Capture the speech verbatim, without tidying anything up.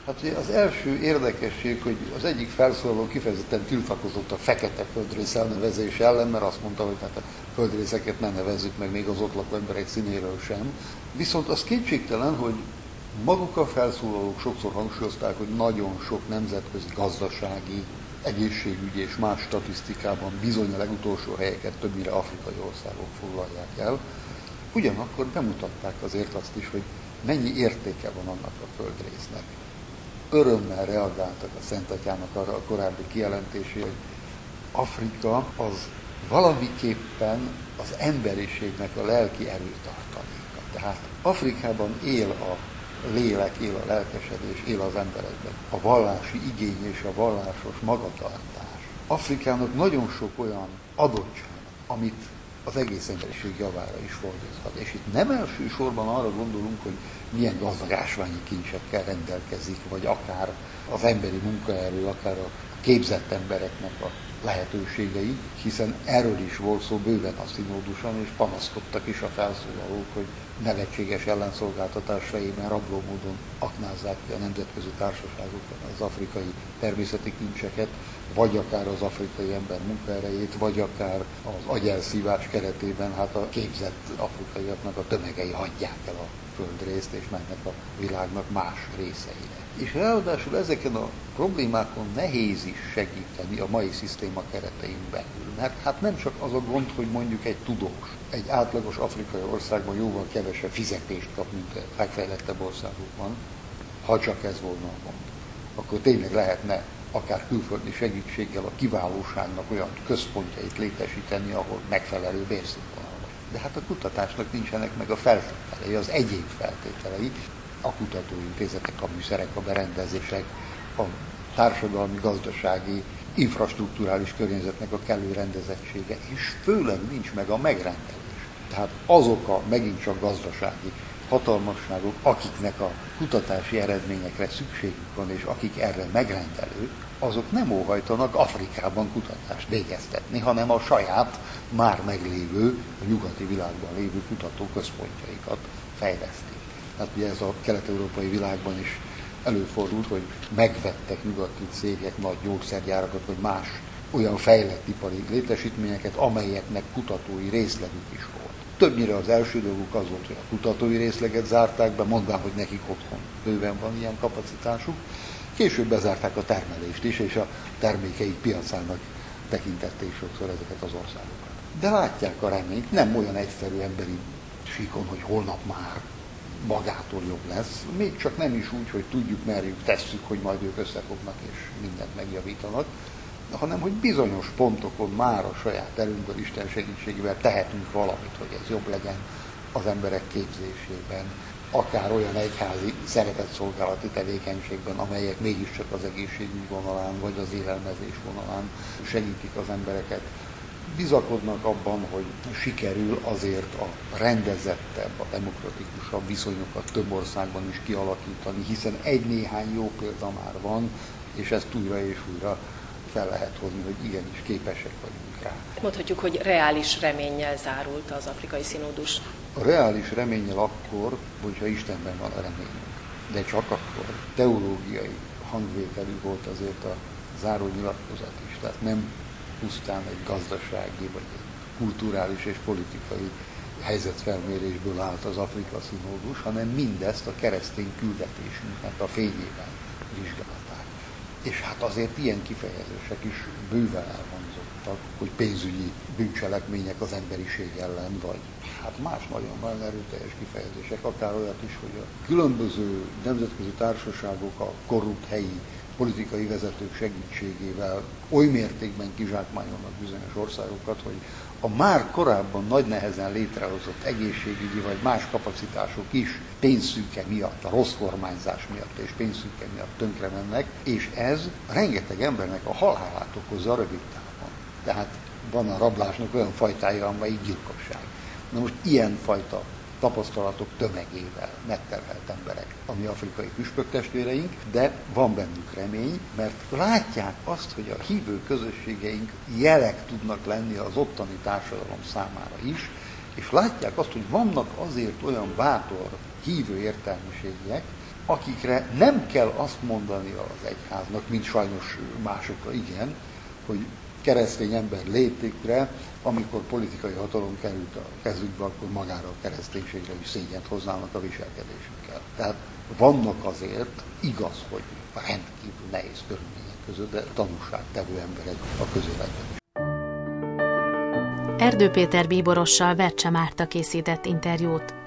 Hát az első érdekesség, hogy az egyik felszólaló kifejezetten tiltakozott a fekete földrész elnevezés ellen, mert azt mondta, hogy hát a földrészeket ne nevezzük meg még az ott lakó emberek színéről sem. Viszont az kétségtelen, hogy maguk a felszólalók sokszor hangsúlyozták, hogy nagyon sok nemzetközi gazdasági, egészségügyi és más statisztikában bizony a legutolsó helyeket többnyire afrikai országok foglalják el. Ugyanakkor bemutatták azért azt is, hogy mennyi értéke van annak a földrésznek. Örömmel reagáltak a Szent Atyának arra a korábbi kijelentésére, hogy Afrika az valamiképpen az emberiségnek a lelki erőtartaléka. Tehát Afrikában él a lélek, él a lelkesedés, él az emberekben. A vallási igény és a vallásos magatartás. Afrikának nagyon sok olyan adottság, amit az egész emberiség javára is fordíthat. És itt nem elsősorban arra gondolunk, hogy milyen gazdag ásványi kincsekkel rendelkezik, vagy akár az emberi munkaerő, akár a képzett embereknek a lehetőségei, hiszen erről is volt szó bőven a színóduson, és panaszkodtak is a felszólalók, hogy nevetséges ellenszolgáltatás fejében rabló módon aknázzák ki a nemzetközi társaságokban az afrikai természeti kincseket, vagy akár az afrikai ember munkaerejét, vagy akár az agyelszívás keretében hát a képzett afrikaiaknak a tömegei hagyják el a földrészt, és mennek a világnak más részeire. És ráadásul ezeken a problémákon nehéz is segíteni a mai szisztéma keretein belül. Mert hát nem csak az a gond, hogy mondjuk egy tudós egy átlagos afrikai országban jóval kevesebb fizetést kap, mint a legfejlettebb országokban, ha csak ez volna a gond. Akkor tényleg lehetne akár külföldi segítséggel a kiválóságnak olyan központjait létesíteni, ahol megfelelő bérszínvonal van. De hát a kutatásnak nincsenek meg a feltételei, az egyéb feltételei, a kutatóintézetek, a műszerek, a berendezések, a társadalmi, gazdasági, infrastrukturális környezetnek a kellő rendezettsége, és főleg nincs meg a megrendelés. Tehát azok a megint csak gazdasági hatalmasságok, akiknek a kutatási eredményekre szükségük van, és akik erre megrendelők, azok nem óhajtanak Afrikában kutatást végeztetni, hanem a saját, már meglévő, a nyugati világban lévő kutatóközpontjaikat fejlesztik. Hát ugye ez a kelet-európai világban is előfordult, hogy megvettek nyugati cégek nagy gyógyszergyárakat, vagy más olyan fejlett ipari létesítményeket, amelyeknek kutatói részlegük is volt. Többnyire az első dolguk az volt, hogy a kutatói részleget zárták be, mondván, hogy nekik otthon bőven van ilyen kapacitásuk. Később bezárták a termelést is, és a termékeik piacának tekintették sokszor ezeket az országokat. De látják a reményt, nem olyan egyszerű emberi síkon, hogy holnap már magától jobb lesz, még csak nem is úgy, hogy tudjuk, merjük, tesszük, hogy majd ők összefognak és mindent megjavítanak, hanem hogy bizonyos pontokon már a saját erőnkből, Isten segítségével tehetünk valamit, hogy ez jobb legyen az emberek képzésében, akár olyan egyházi szeretetszolgálati tevékenységben, amelyek mégiscsak az egészségügy vonalán, vagy az élelmezés vonalán segítik az embereket. Bizakodnak abban, hogy sikerül azért a rendezettebb, a demokratikusabb viszonyokat több országban is kialakítani, hiszen egy-néhány jó példa már van, és ezt újra és újra fel lehet hozni, hogy igenis képesek vagyunk rá. Mondhatjuk, hogy reális reménnyel zárult az afrikai színódus. A reális reménnyel akkor, hogyha Istenben van a reményünk. De csak akkor. Teológiai hangvételű volt azért a záró nyilatkozat is. Tehát nem pusztán egy gazdasági, vagy egy kulturális és politikai helyzetfelmérésből állt az Afrika színódus, hanem mindezt a keresztény küldetésünknek a fényében vizsgálták. És hát azért ilyen kifejezések is bőven elhangzottak, hogy pénzügyi bűncselekmények az emberiség ellen, vagy hát más nagyon-nagyon erőteljes kifejezések, akár olyat is, hogy a különböző nemzetközi társaságok a korrupt helyi politikai vezetők segítségével oly mértékben kizsákmányolnak bizonyos országokat, hogy a már korábban nagy nehezen létrehozott egészségügyi vagy más kapacitások is pénzszűke miatt, a rossz kormányzás miatt és pénzszűke miatt tönkre mennek, és ez rengeteg embernek a halálát okozza rövid távon. Tehát van a rablásnak olyan fajtája, amelyik gyilkosság. Na most ilyen fajta tapasztalatok tömegével megterhelt emberek, a mi afrikai püspöktestvéreink, de van bennük remény, mert látják azt, hogy a hívő közösségeink jelek tudnak lenni az ottani társadalom számára is, és látják azt, hogy vannak azért olyan bátor hívő értelmiségiek, akikre nem kell azt mondani az egyháznak, mint sajnos másokra igen, hogy keresztény ember létikre, amikor politikai hatalom került a kezükbe, akkor magára a kereszténységre is szégyent hoznának a viselkedésükkel. Tehát vannak azért, igaz, hogy rendkívül nehéz körülmények között, de tanúságtevő emberek a közéletben is. Erdő Péter bíborossal Vercse Márta készített interjút.